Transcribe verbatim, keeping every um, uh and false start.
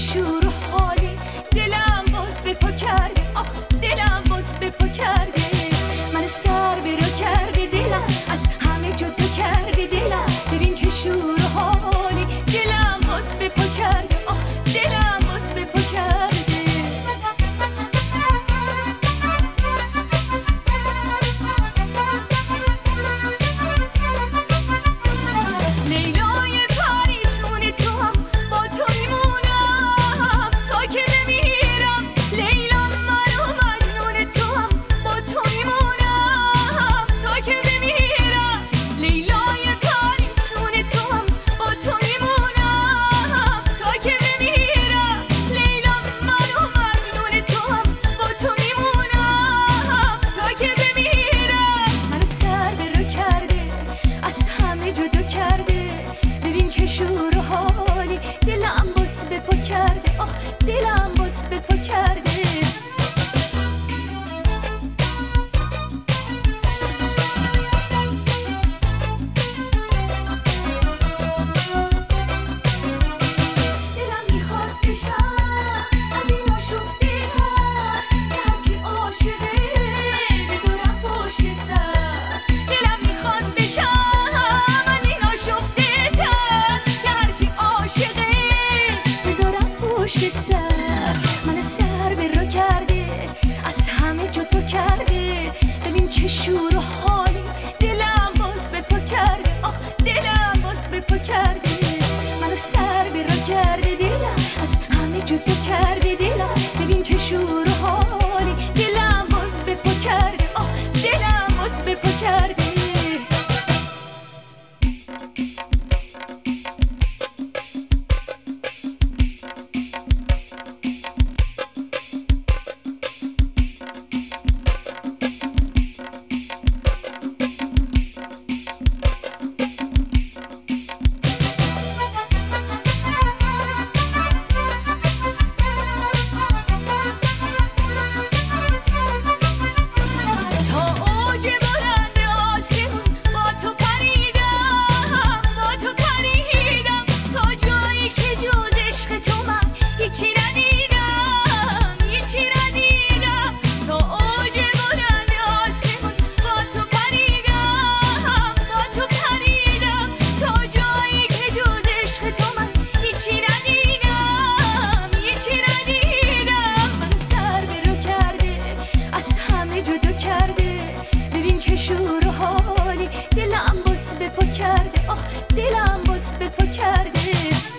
شور و حالی، دلم باز به پا کرده، آخ دلم باز به پا کرده. من سر به رو کرده دلم، از همه جدا کرده دلم. ببین چه شور و حالی، دلم باز به پا کرده، آخ دلم باز به پا کرده. لیلای پریشون تو هم با تو میمونم تا که بمیرم. لیلا من و مجنون تو هم با تو میمونم تا که بمیرم. لیلای پریشون تو هم با تو میمونم تا که بمیرم. لیلا من و مجنون تو هم با تو میمونم تا که بمیرم. منو سر به رو کرده، از همه جدا کرده. ببین چه شور و حالی، دلم باز به پا کرده، آخ دلم باز به پا کرده. دلم میخواد بشم از این آشفته تر، که هرچی عاشقه بذارم پشت سر. دلم میخواد بشم از این آشفته تر، که هرچی عاشقه بذارم پشت سر. من سر به رو کرده، از همه جدا کرده. ببین چه شور و حالی، دلم باز به پا کرده، آخ دلم باز به پا کرده. منو سر به رو کرده دلم، از همه جدا کرده دلم. ببین چه شور و حالی، دلم باز به پا کرده، آخ دلم باز به پا کرده. تا اوج بلند آسمون با تو پریدم، با تو پریدم. تا جایی که جز عشق تو من هیچی ندیدم، هیچی ندیدم. تا اوج بلند آسمون با تو پریدم، با تو پریدم. تا جایی که جز عشق تو من هیچی ندیدم، هیچی ندیدم. منو سر به رو کرده، از همه جدا کرده. ببین چه شور و حالی، دلم باز به پا کرده، آخ دلم باز به پا کرده.